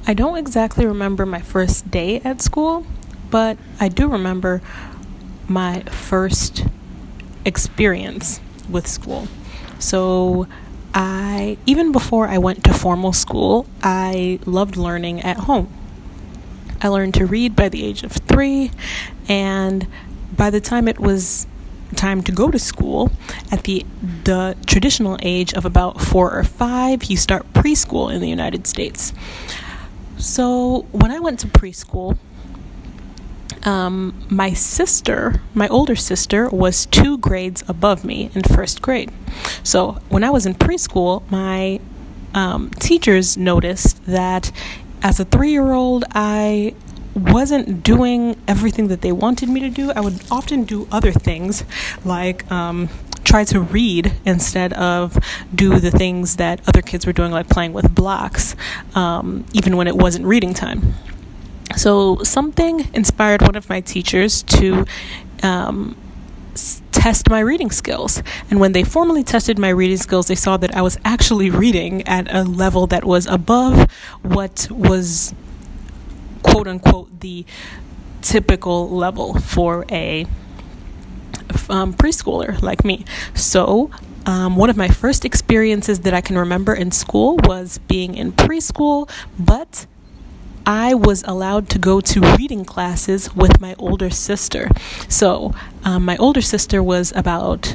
I don't exactly remember my first day at school, but I do remember my first experience with school. So even before I went to formal school, I loved learning at home. I learned to read by the age of 3, and by the time it was time to go to school, at the traditional age of about 4 or 5, you start preschool in the United States. So when I went to preschool, my older sister was 2 grades above me in first grade. So when I was in preschool, my teachers noticed that as a 3-year-old, I wasn't doing everything that they wanted me to do. I would often do other things, like try to read instead of do the things that other kids were doing, like playing with blocks, even when it wasn't reading time. So something inspired one of my teachers to test my reading skills. And when they formally tested my reading skills, they saw that I was actually reading at a level that was above what was, quote unquote, the typical level for a preschooler like me. So one of my first experiences that I can remember in school was being in preschool, but I was allowed to go to reading classes with my older sister. So my older sister was about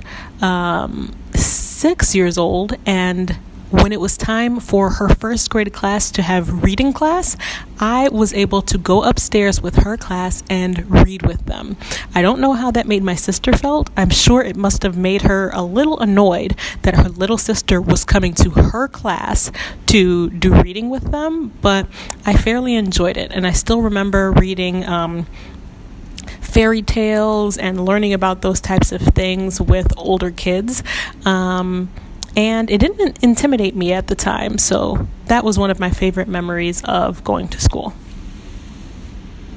6 years old, and when it was time for her first grade class to have reading class, I was able to go upstairs with her class and read with them. I don't know how that made my sister felt. I'm sure it must have made her a little annoyed that her little sister was coming to her class to do reading with them, but I fairly enjoyed it. And I still remember reading fairy tales and learning about those types of things with older kids. And it didn't intimidate me at the time, so that was one of my favorite memories of going to school.